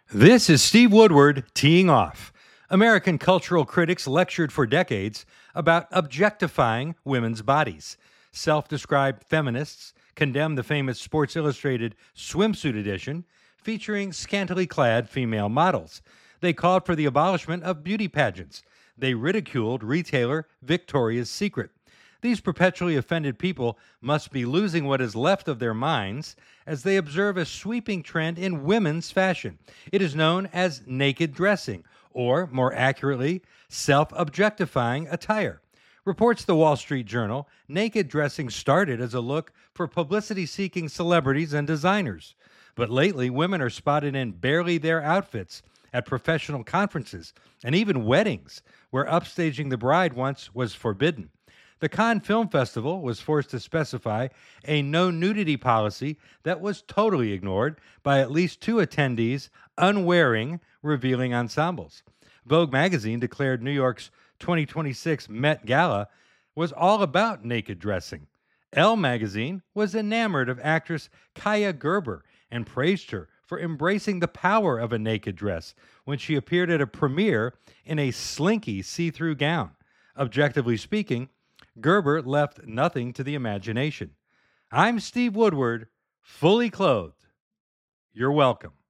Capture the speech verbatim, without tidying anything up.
This is Steve Woodward teeing off. American cultural critics lectured for decades about objectifying women's bodies. Self described feminists condemned the famous Sports Illustrated swimsuit edition featuring scantily clad female models. They called for the abolishment of beauty pageants. They ridiculed retailer Victoria's Secret. These perpetually offended people must be losing what is left of their minds as they observe a sweeping trend in women's fashion. It is known as naked dressing, or more accurately, self objectifying attire. Reports the Wall Street Journal, naked dressing started as a look for publicity seeking celebrities and designers. But lately, women are spotted in barely their outfits at professional conferences and even weddings, where upstaging the bride once was forbidden. The Cannes Film Festival was forced to specify a no nudity policy that was totally ignored by at least two attendees unwearing revealing ensembles. Vogue magazine declared New York's twenty twenty-six Met Gala was all about naked dressing. Elle magazine was enamored of actress Kaia Gerber and praised her for embracing the power of a naked dress when she appeared at a premiere in a slinky see-through gown. Objectively speaking, Gerber left nothing to the imagination. I'm Steve Woodward, fully clothed. You're welcome.